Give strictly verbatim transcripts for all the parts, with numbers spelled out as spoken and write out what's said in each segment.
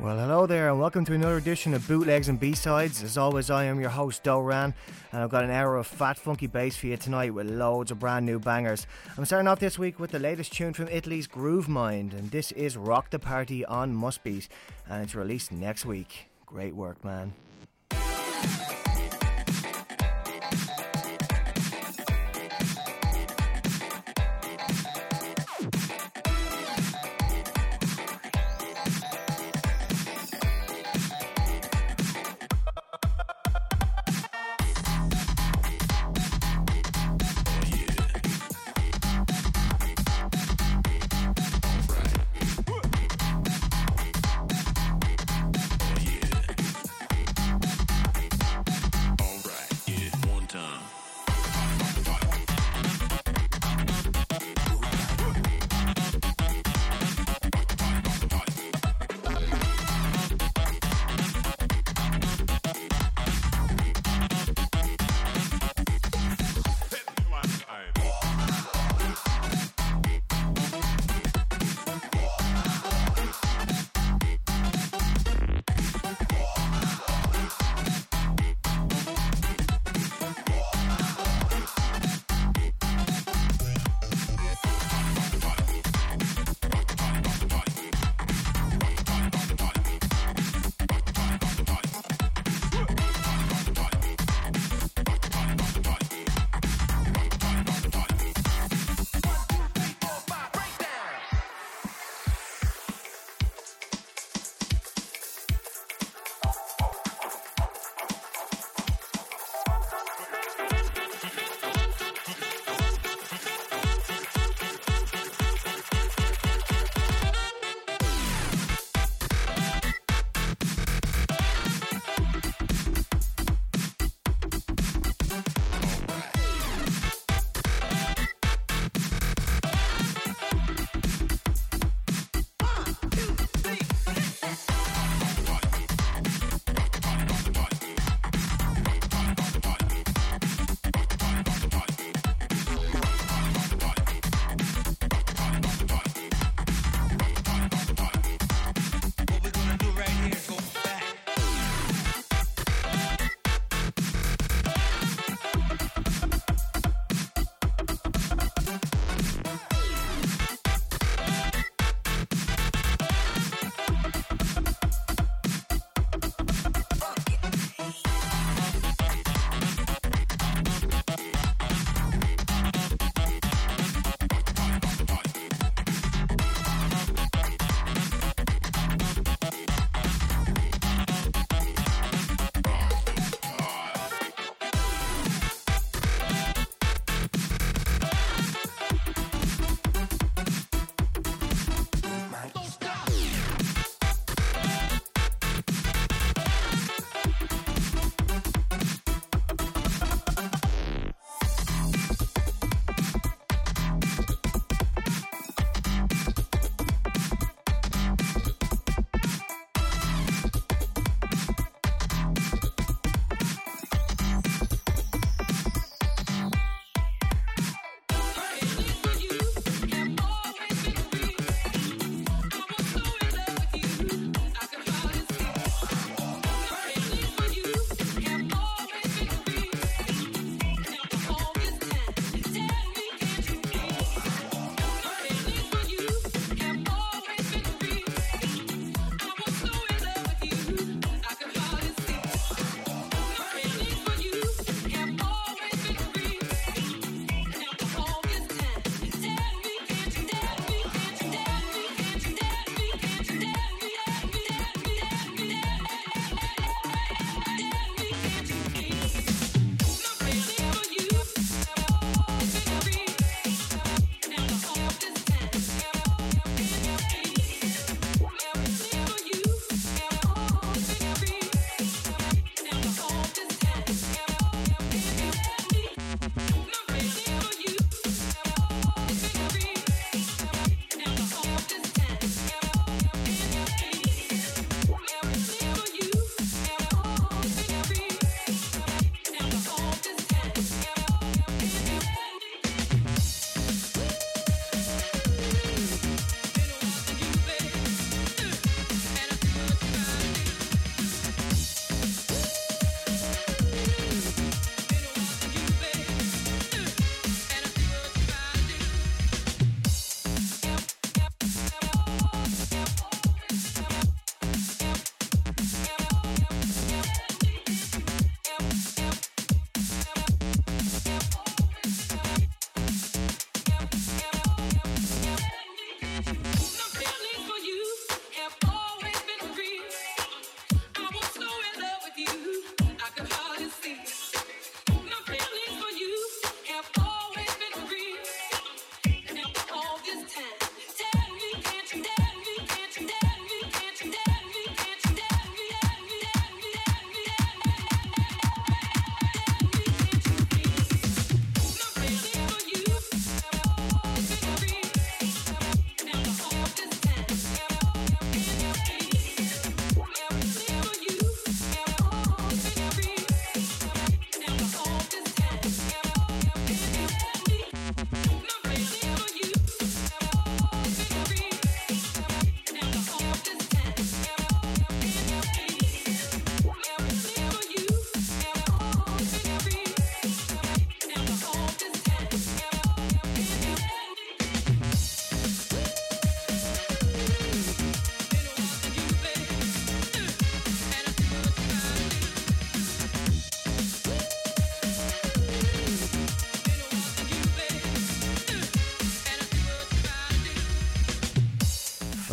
Well, hello there and welcome to another edition of Bootlegs and B-Sides. As always, I am your host, Doran, and I've got an hour of fat, funky bass for you tonight with loads of brand new bangers. I'm starting off this week with the latest tune from Italy's Groove Mind, and this is Rock the Party on Mustbeat, and it's released next week. Great work, man.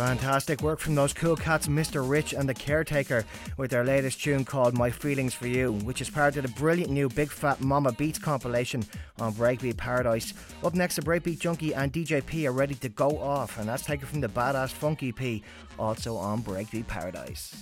Fantastic work from those cool cats, Mister Rich and The Caretaker, with their latest tune called My Feelings For You, which is part of the brilliant new Big Fat Mama Beats compilation on Breakbeat Paradise. Up next, the Breakbeat Junkie and D J P are ready to go off, and that's taken from the Badass Funky E P, also on Breakbeat Paradise.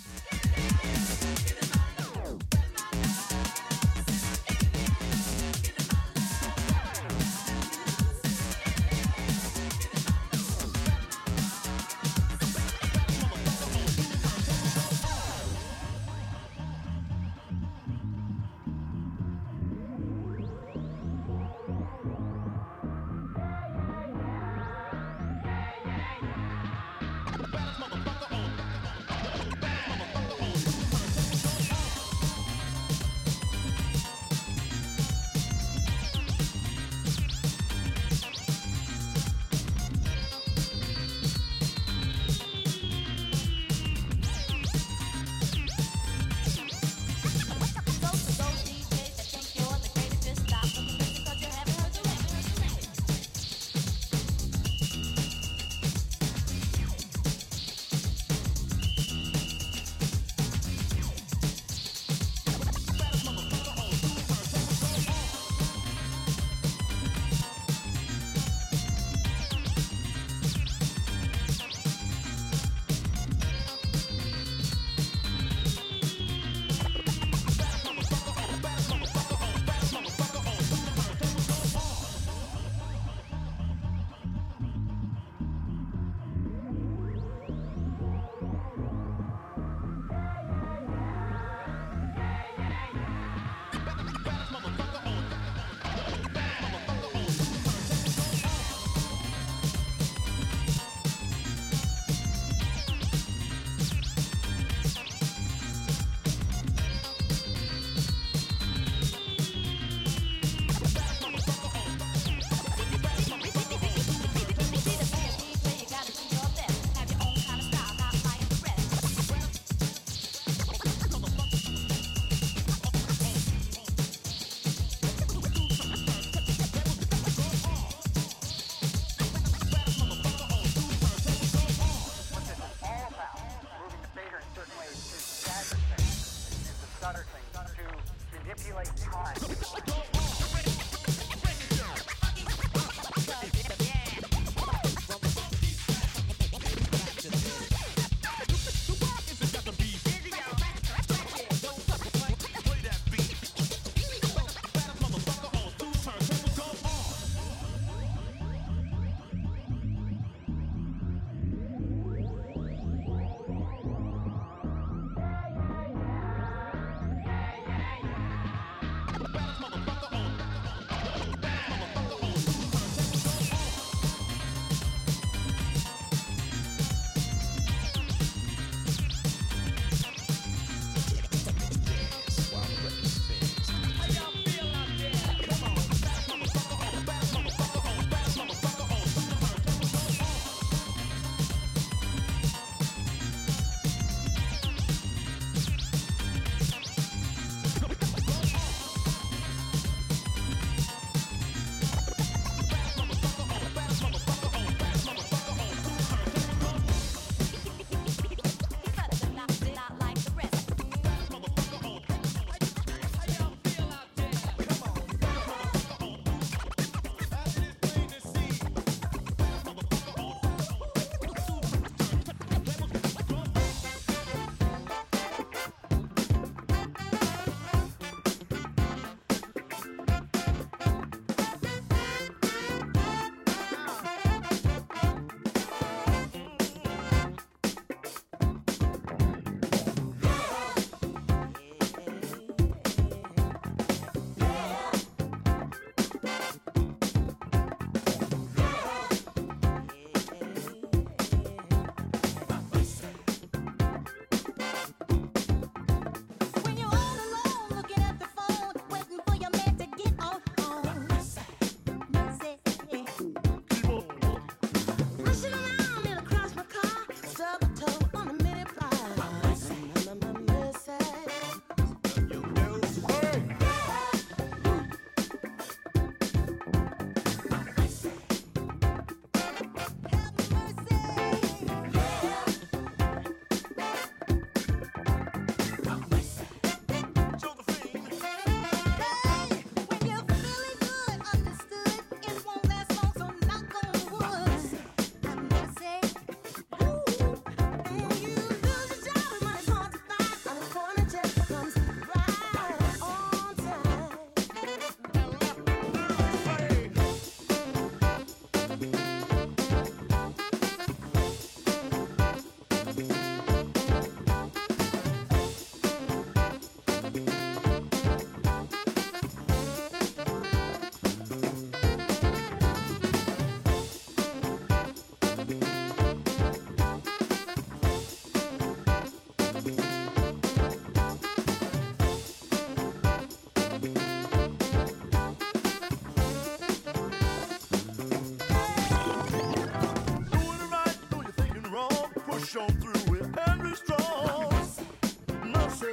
push on through it and be strong. Mercy.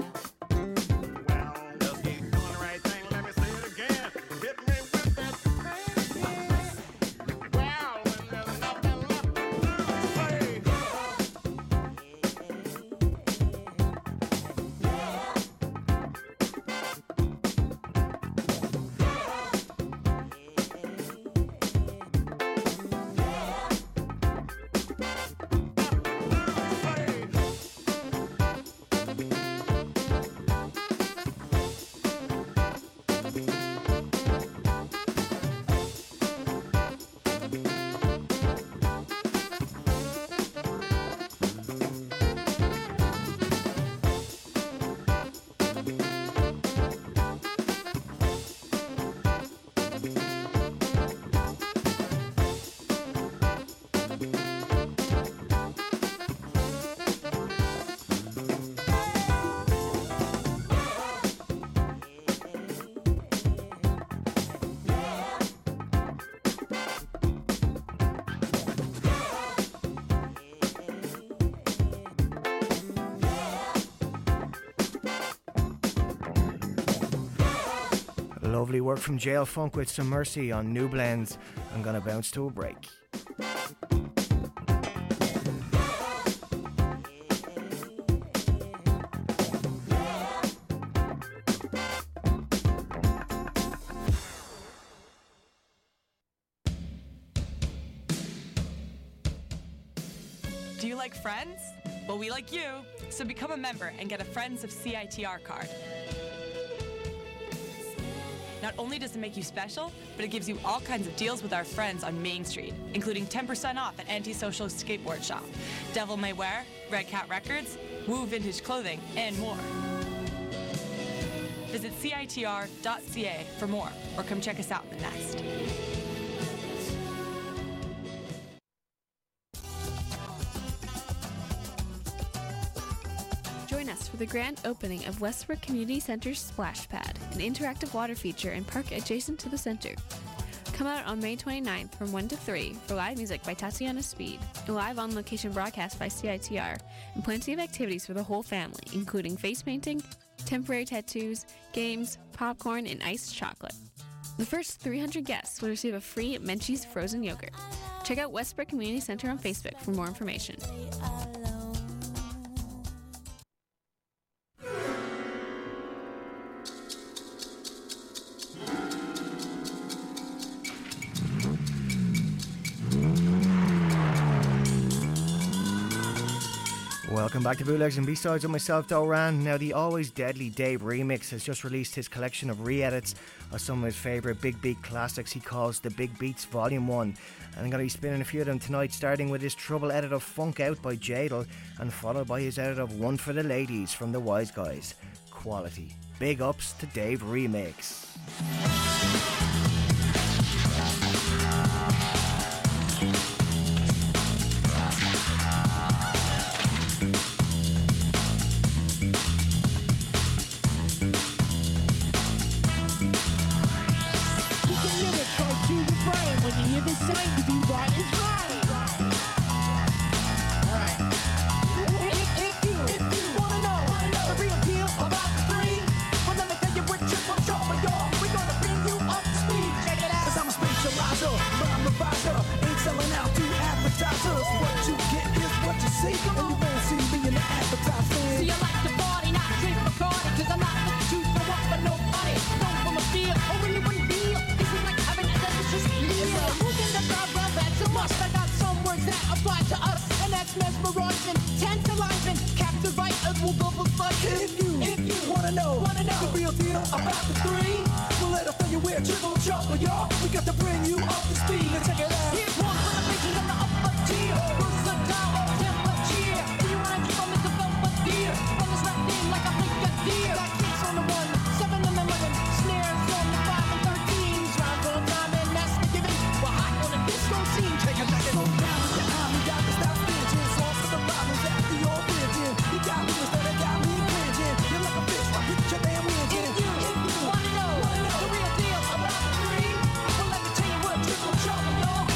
Well, just keep doing the right thing. Let me say it again. Hit me with that crazy. Well, when there's nothing left to say. Lovely work from Jail Funk with some Mercy on New Blends. I'm gonna bounce to a break. Do you like Friends? Well, we like you, so become a member and get a Friends of C I T R card. Not only does it make you special, but it gives you all kinds of deals with our friends on Main Street, including ten percent off at Antisocial Skateboard Shop, Devil May Wear, Red Cat Records, Woo Vintage Clothing, and more. Visit C I T R dot C A for more, or come check us out in the Nest. Join us for the grand opening of Westbrook Community Center's Splash Pad, an interactive water feature and park adjacent to the center. Come out on May twenty-ninth from one to three for live music by Tatiana Speed, a live on-location broadcast by C I T R, and plenty of activities for the whole family, including face painting, temporary tattoos, games, popcorn, and iced chocolate. The first three hundred guests will receive a free Menchie's frozen yogurt. Check out Westbrook Community Center on Facebook for more information. Welcome back to Bootlegs and B-Sides with myself, Doran. Now, the always deadly Dave Remix has just released his collection of re-edits of some of his favourite Big Beat classics he calls the Big Beats Volume one. And I'm going to be spinning a few of them tonight, starting with his trouble edit of Funk Out by Jadel, and followed by his edit of One for the Ladies from the Wise Guys. Quality. Big ups to Dave Remix. Triple trouble, y'all.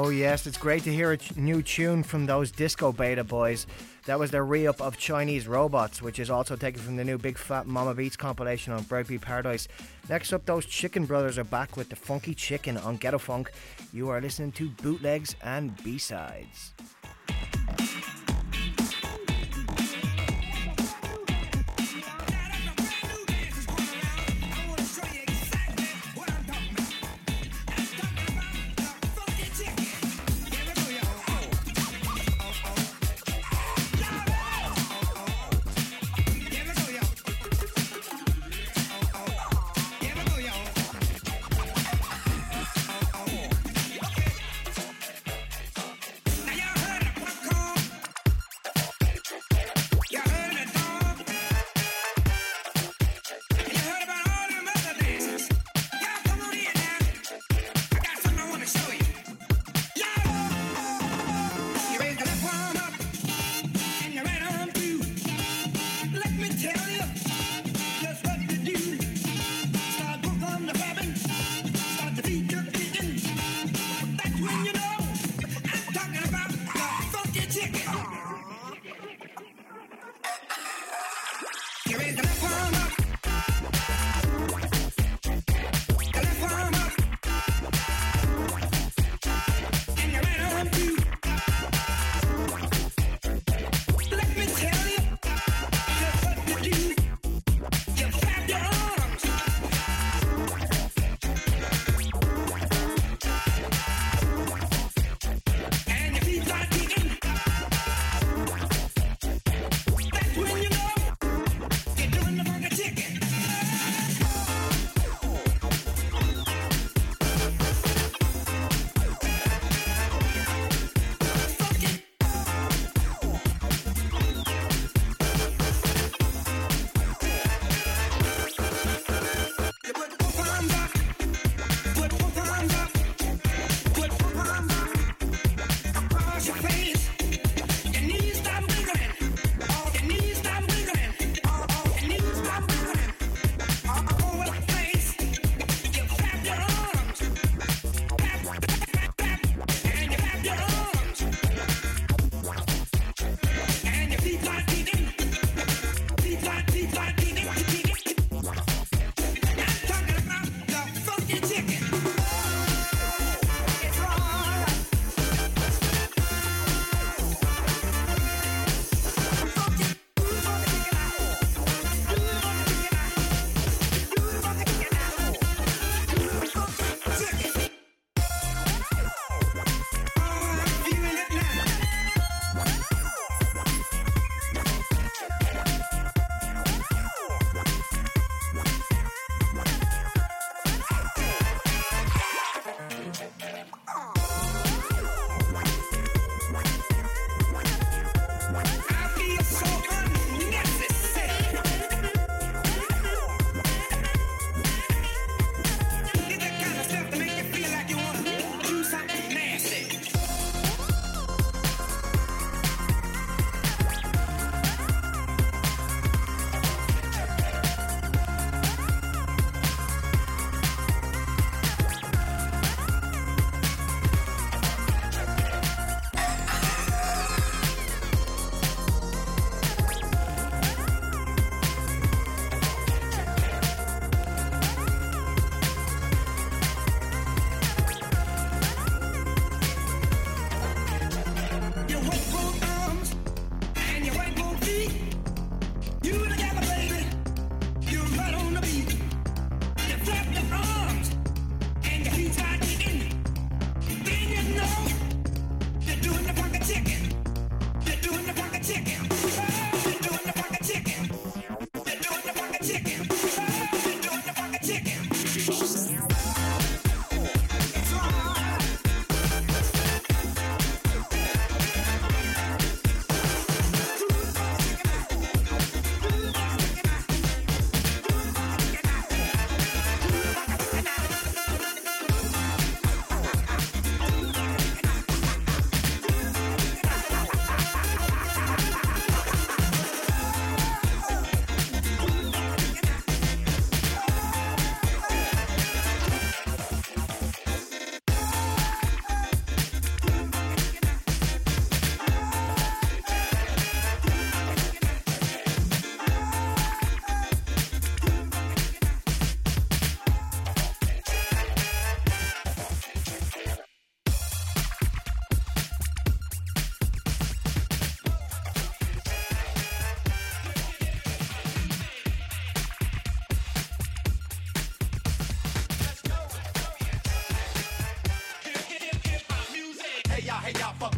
Oh yes, it's great to hear a ch- new tune from those Disco Beta boys. That was their re-up of Chinese Robots, which is also taken from the new Big Fat Mama Beats compilation on Breakbeat Paradise. Next up, those Chicken Brothers are back with the Funky Chicken on Ghetto Funk. You are listening to Bootlegs and B-Sides. Now y'all heard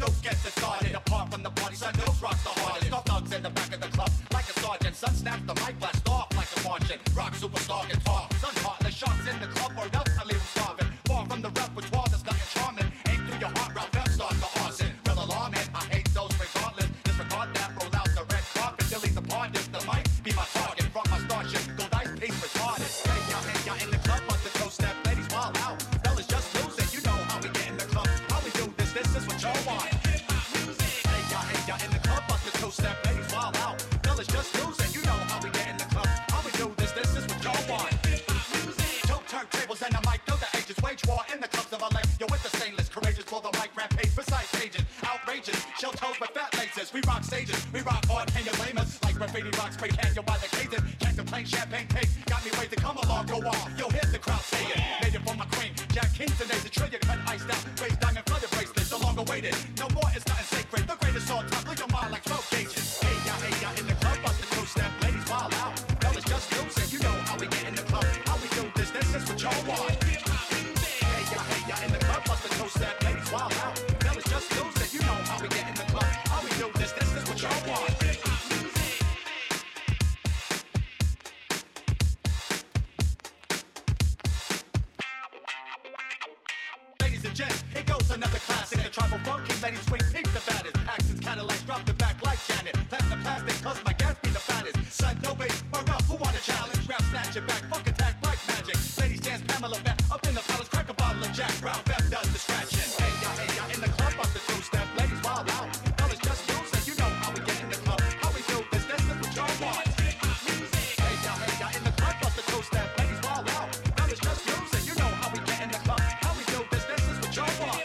Luke gets it started. Apart from the party, Son Dukes rocks the hardest. No thugs in the back of the club like a sergeant. Son snaps the mic, blast off like a Martian. Rock superstar guitar. Son heartless sharks in the club or else I leave them starving. Far from the repertoire that's nothing charming. Aim through your heart, route left starts the arson. Real alarming, I hate those regardless. Disregard that, roll out the red carpet. Delete the part if the mic be my target. From my starship, go dice, peace retarded. Hey, y'all, hey, y'all in the club, bust the toe step. Ladies wild out. Fellas just losing, you know how we get in the club. How we do this, this is what y'all want. Hey, y'all, hey, y'all in the club, bust the toe step. Ladies wild out. Fellas just losing, you know how we get in the club. How we do this, this is what y'all want. Two turntables and a mic, know the ages. Wage war in the clubs of L A. You're with the stainless, courageous, pull the mic, rampage, precise pages. Outrageous, shell toes with fat laces. We rock stages, we rock hard, can you blame us? Like graffiti rock, spray can you by the cases. Can't complain, champagne taste. Got me waiting, come along, go on. Yo, here's the crowd saying, made it for my queen. Jack Kingston, there's a trillion cut iced out. Raised diamond flooded bracelets, no longer waited. No more, it's nothing sacred. The greatest all time, blew your mind like twelve gauges. Hey, y'all, hey, y'all in the club, bust the two step. Ladies wild out. Fellas just losing, you know how we get in the club. How we do this, this is what y'all want. Hey, y'all, hey, y'all in the club, bust the two step. Ladies wild out. Fellas just losing, you know how we get in the club. How we do this, this is what y'all want. Ladies and gents, here goes another classic. The tribal funky ladies swing pink the baddest. Accents Cadillacs drop the back like Janet. Platinum plastic, cause my gas be the fattest. Son, no bass, or up, who want a challenge? Rap, snatch it back, funk attack like magic. Ladies dance Pamela back, up in the palace, crack a bottle of Jack. Ralph F does the scratching. Hey, y'all, hey, y'all in the club, bust the two step. Ladies wild out. Fellas just losing, you know how we get in the club. How we do this, this is what y'all want. Hey, y'all, hey, y'all in the club, bust the two step. Ladies wild out. Fellas just losing, you know how we get in the club. How we do this, this is what y'all want.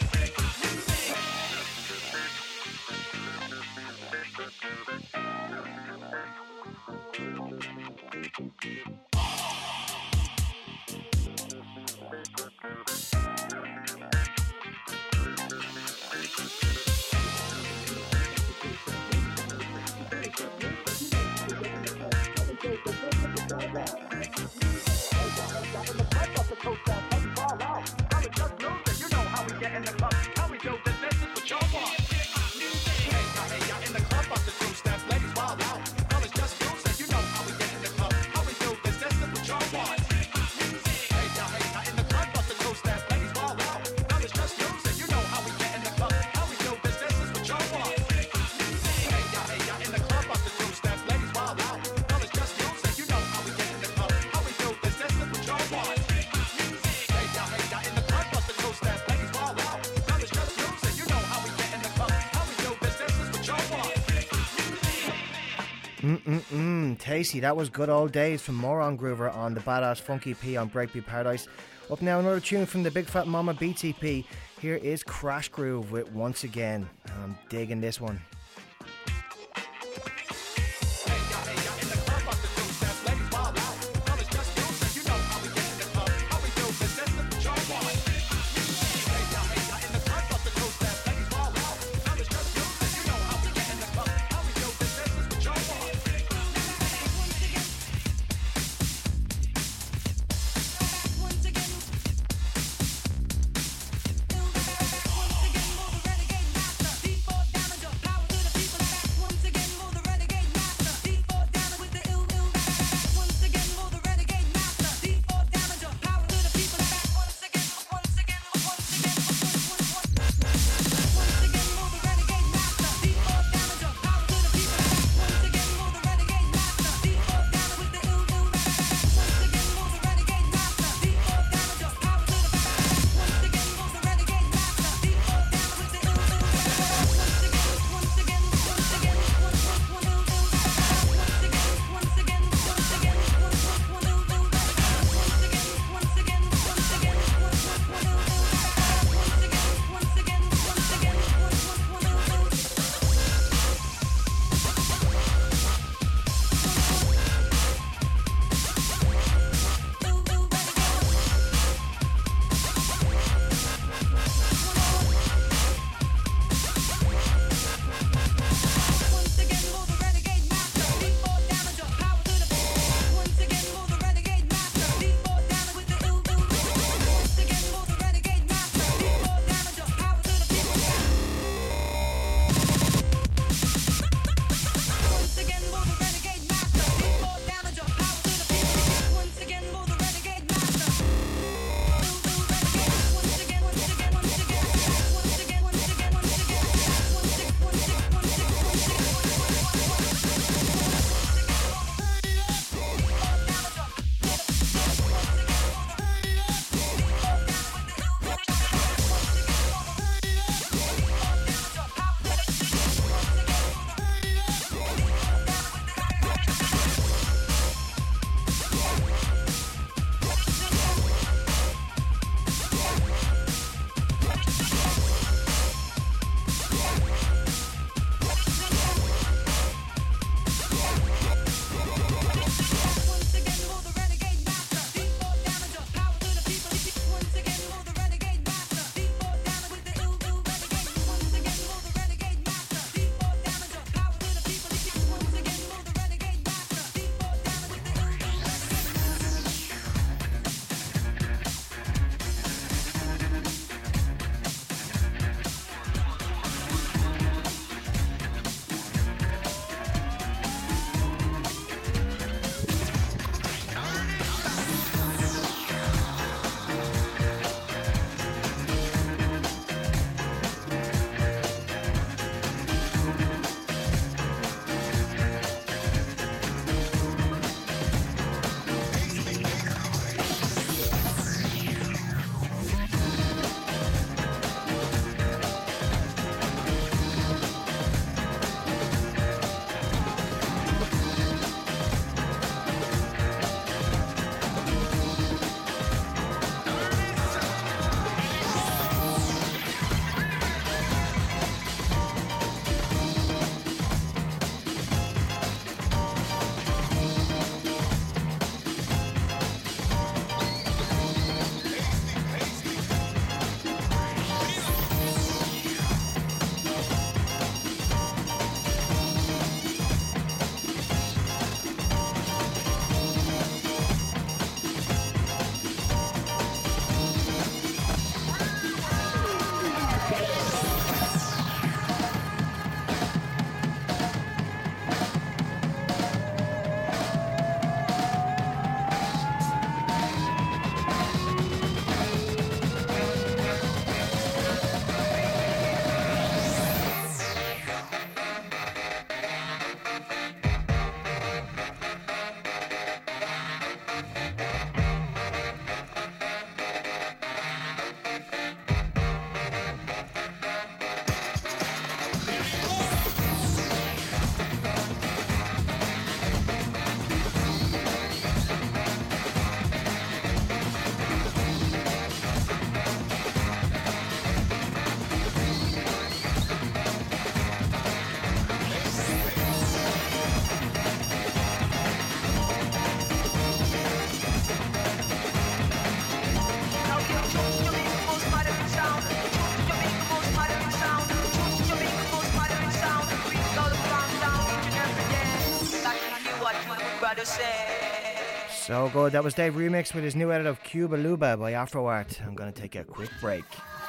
Mm-mm-mm, tasty. That was Good Old Days from Moron Groover on the Badass Funky P on Breakbeat Paradise. Up now, another tune from the Big Fat Mama B T P. Here is Crash Groove with Once Again. I'm digging this one. Once again, move the renegade master. D four damage, power So good. That was Dave Remix with his new edit of Cuba Luba by Afro Art. I'm going to take a quick break.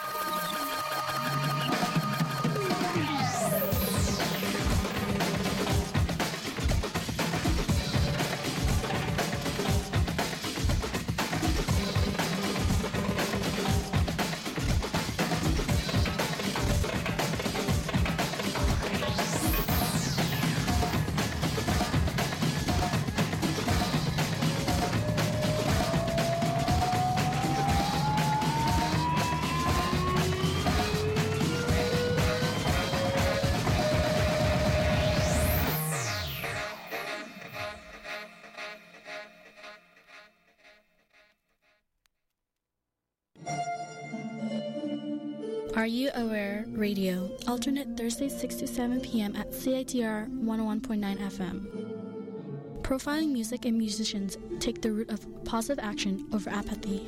Are You Aware Radio, alternate Thursdays six to seven p.m. at C I T R one oh one point nine F M. Profiling music and musicians take the route of positive action over apathy.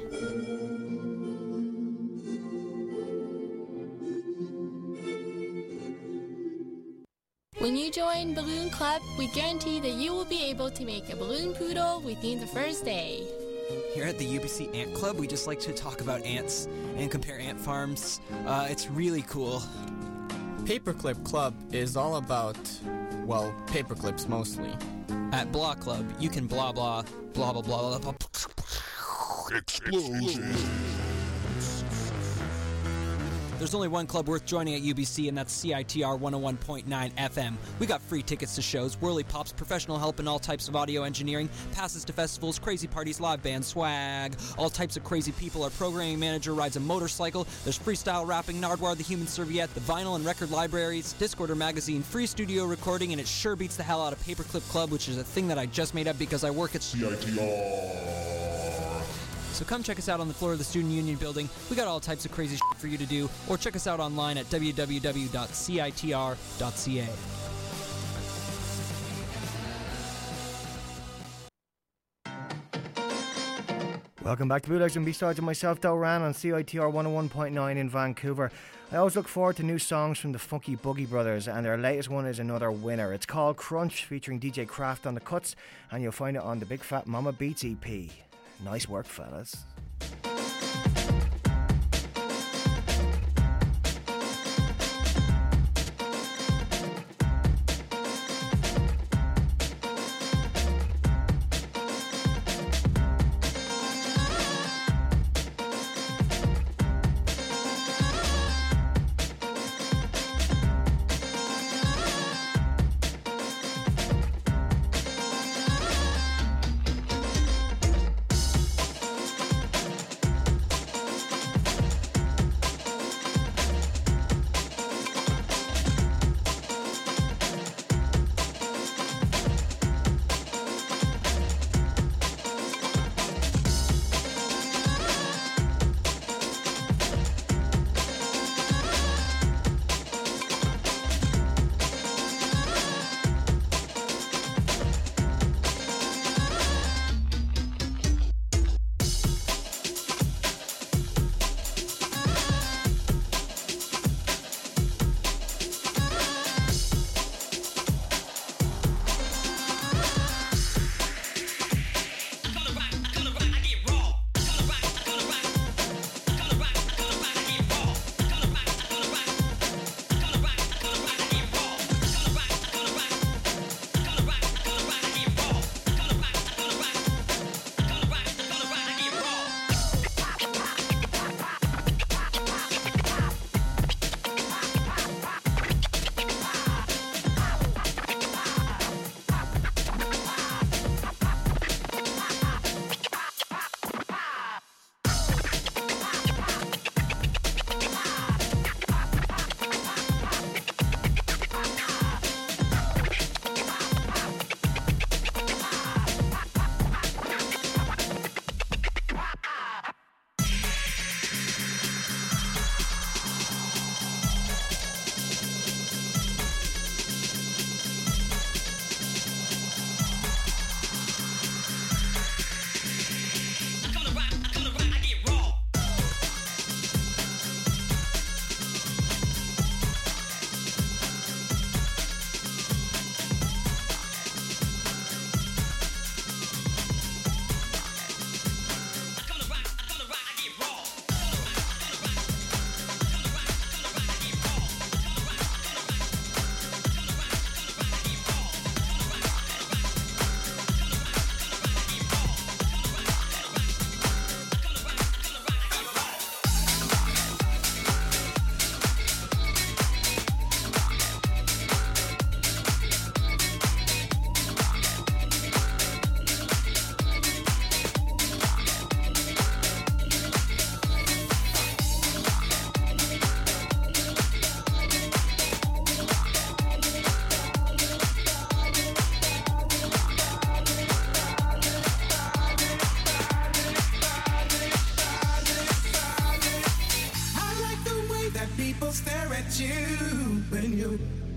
When you join Balloon Club, we guarantee that you will be able to make a balloon poodle within the first day. Here at the U B C Ant Club, we just like to talk about ants and compare ant farms. Uh, it's really cool. Paperclip Club is all about, well, paperclips mostly. At Blah Club, you can blah blah, blah blah blah blah blah. Explosion. There's only one club worth joining at U B C, and that's C I T R one oh one point nine F M. We got free tickets to shows, whirly pops, professional help in all types of audio engineering, passes to festivals, crazy parties, live band swag, all types of crazy people. Our programming manager rides a motorcycle. There's freestyle rapping, Nardwar the Human Serviette, the vinyl and record libraries, Discorder magazine, free studio recording, and it sure beats the hell out of Paperclip Club, which is a thing that I just made up because I work at C I T R. So come check us out on the floor of the Student Union building. We got all types of crazy shit for you to do, or check us out online at w w w dot c i t r dot c a. Welcome back to Bootlegs and B-Sides with myself, Doran, on C I T R one oh one point nine in Vancouver. I always look forward to new songs from the Funky Boogie Brothers, and their latest one is another winner. It's called Crunch, featuring D J Kraft on the cuts, and you'll find it on the Big Fat Mama Beats E P. Nice work, fellas.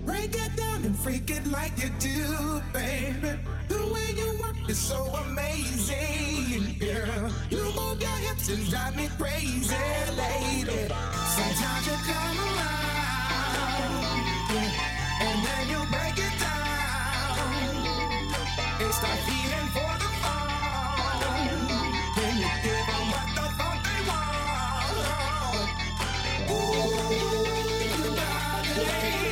Break it down and freak it like you do, baby. The way you work is so amazing, girl. You move your hips and drive me crazy, lady. Sometimes you come around, and then you break it down. It's the feeling for the fall. Then you give them what the fuck they want. Ooh, you got it.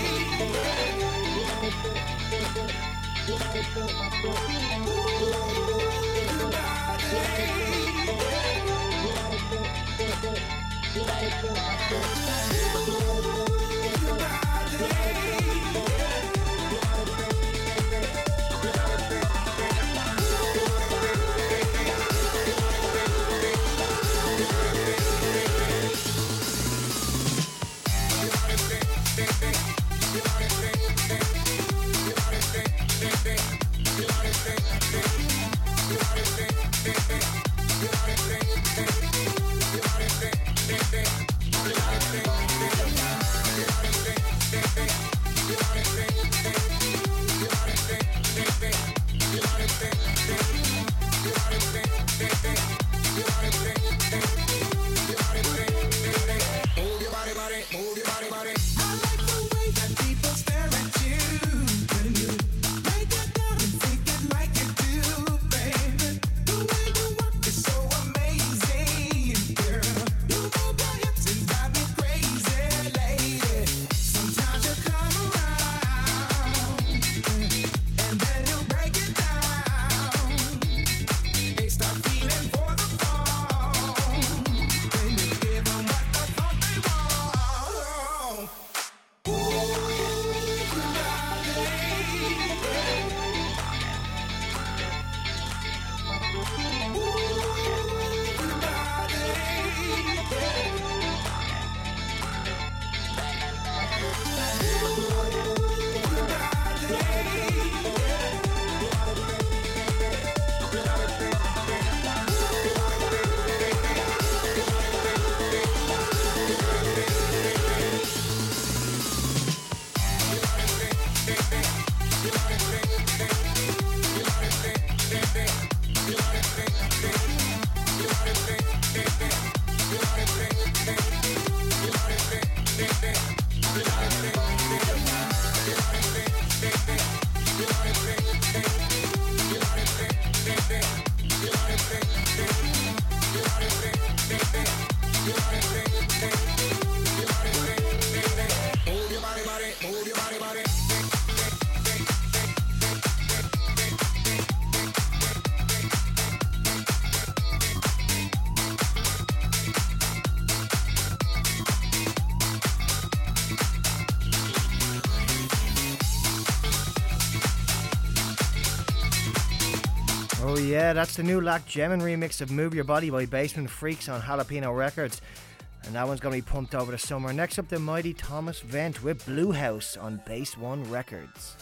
Oh yeah, that's the new Lack Gemin remix of Move Your Body by Basement Freaks on Jalapeno Records. And that one's going to be pumped over the summer. Next up, the mighty Thomas Vent with Blue House on Base One Records.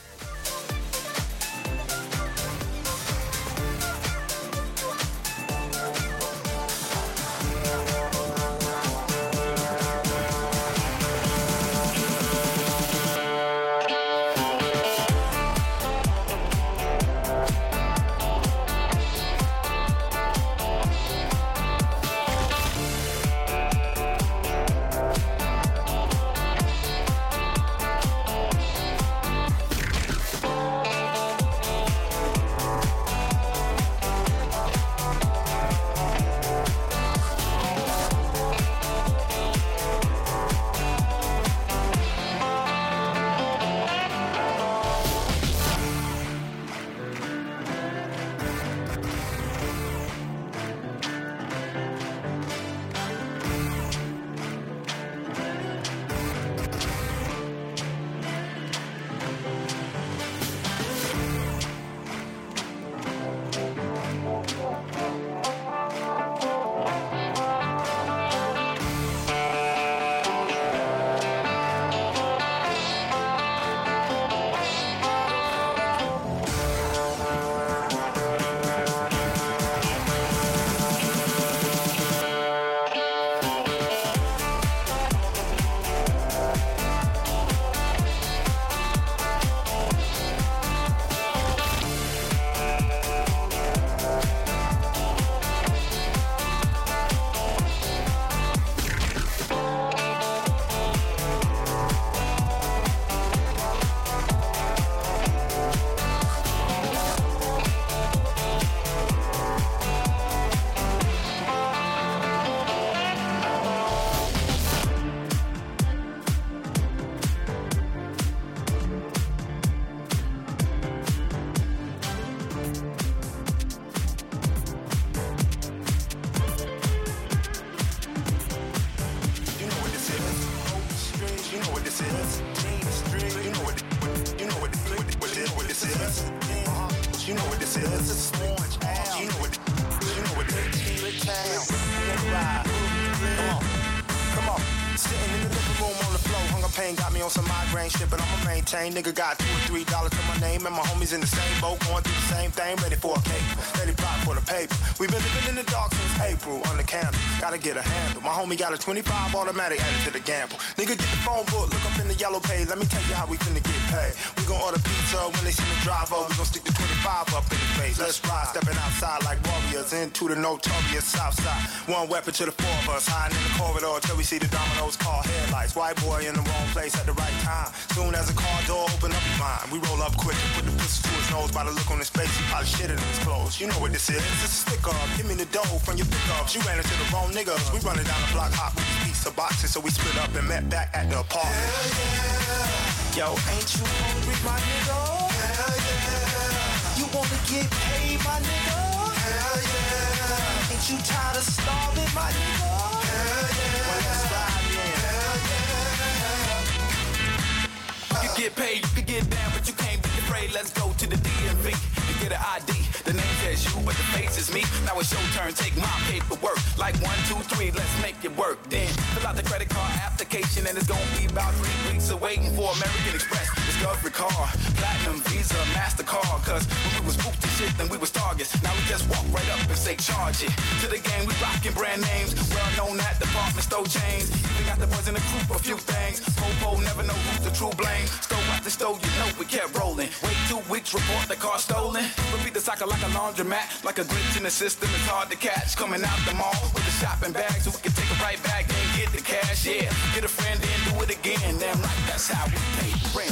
is. Uh-huh. You know what this is. This is Orange Al. You know what. You know what this is. Good town. Come on. Come on. Sitting in the living room on the floor, hunger pain got me on some migraine shit, but I'ma maintain. Nigga got two or three dollars to my name, and my homies in the same boat, going through the same thing, ready for a cake, steady plot for the paper. We been living in the dark since April, on the candle, gotta get a handle. My homie got a twenty-five automatic added to the gamble. Nigga get the phone book, look up in the yellow page, let me tell you how we finna get paid. We gon' order pizza when they see the driver, we gon' stick the twenty-five up in the face. Let's ride, stepping outside like warriors into the notorious south side. One weapon to the four of us, hiding in the corridor till we see the dominoes call headlights. White boy in the wrong place at the right time. Soon as the car door open up your mind, we roll up quick and put the pistol to his nose. By the look on his face, he probably shitted in his clothes. You know what this is? It's a stick up. Give me the dough from your pickups. You ran into the wrong niggas. We running down the block hot with these pizza boxes, so we split up and met back at the apartment. Hell yeah. Yo, ain't you hungry, my nigga? Hell yeah. You wanna get paid, my nigga? Hell yeah. Ain't you tired of starving, my nigga? Hell yeah. Well, let's ride, man. Hell yeah. You can get paid, you can get down, but you can't be afraid. Let's go to the D M V and get an I D. The name says you, but the face is me. Now it's your turn, take my paperwork. Like one, two, three, let's make it work. Then fill out the credit card application, and it's gonna be about three weeks of waiting for American Express, Discovery Card, Platinum, Visa, MasterCard. Cause when we was booked and shit, then we was targets. Now we just walk right up and say charge it. To the game, we rockin' brand names, well known at department store chains. Even got the boys in the group, a few things. Popo never know who's the true blame. Stole out the stove, you know we kept rolling. Wait two weeks, report the car stolen. Repeat the cycle like a laundromat, like a glitch in the system. It's hard to catch. Coming out the mall with the shopping bag, so we can take it right back and get the cash. Yeah, get a friend and do it again. Damn right, that's how we pay rent.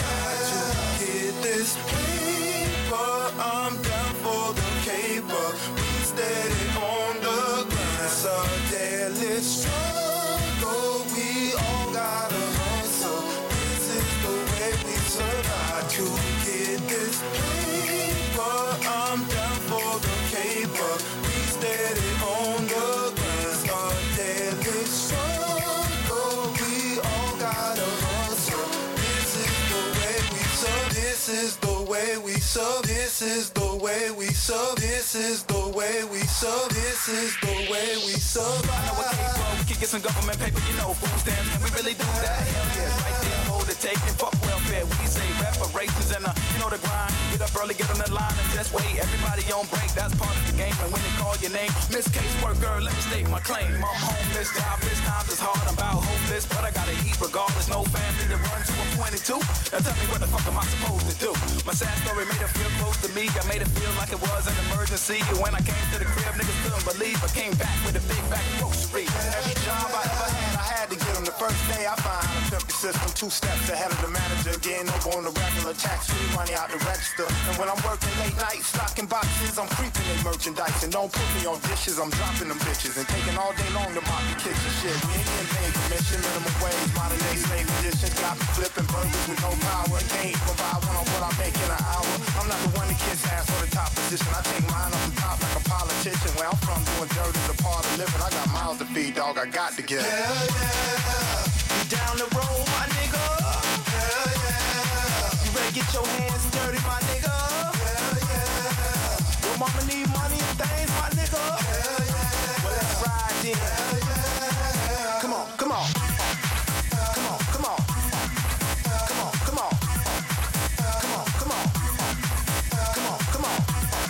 You get this paper, I'm down for the caper. We steady on the grind. It's a daily struggle. We all gotta hustle. This is the way we survive. To get this paper, I'm down for the caper. We steady on the grind. It's a daily struggle. We all gotta hustle. This is the way we sub. This is the way we sub. This is the way we sub. This is the way we sub. This is the way we sub. I know what came from. We can get some government paper, you know, food stamps. Can we really do that? Hell yeah, right there, hold the take and fuck welfare. We say reparations and uh, you know the grind. Get up early, get on the line and just wait. Everybody on break, that's part of the game. And when they call your name, Miss Caseworker, let me state my claim. I'm homeless, jobless, times is hard, I'm about hopeless, but I gotta eat regardless. No family to run to, I'm twenty-two. Now tell me what the fuck am I supposed to do? My sad story made her feel close to me. I made her feel like it was an emergency. And when I came to the crib, niggas couldn't believe I came back with a big bag of grocery. Every job I ever had, I had to get them. The first day I find how to pimp the system, two steps ahead of the manager, getting over on the regular, tax-free money out the register. And when I'm working late night, stocking boxes, I'm creeping in merchandise. And don't put me on dishes, I'm dropping them bitches and taking all day long to mop the kitchen. Shit, we ain't getting paid commission, minimum wage, modern day slave edition. Got me flipping burgers with no power. Can't provide one on what I make in an hour. I'm not the one that kiss ass for the top position. I take mine off the top like a politician. Where I'm from, doing dirt is a part of living. I got mouths to feed, dog. I got to get it. Hell yeah. You down the road, my nigga. Hell yeah. You ready to get your hands dirty, my nigga? Hell yeah. Your mama need money and things, my nigga? Hell yeah. Well, let's ride then. Hell yeah. Come on, come on. Come on, come on. Come on, come on. Come on, come on. Come on, come on.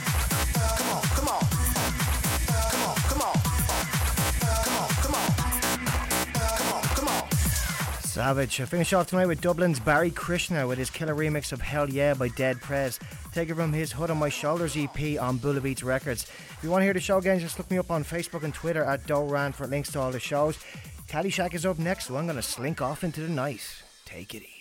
Come on, come on. Come on, come on. Come on, come on. Come on, come on. Savage. I finish off tonight with Dublin's Barry Krishna with his killer remix of Hell Yeah by Dead Prez, taken from his Hood on My Shoulders E P on Bulla Beats Records. If you want to hear the show again, just look me up on Facebook and Twitter at Doran for links to all the shows. Caddyshack is up next, so I'm going to slink off into the night. Take it easy.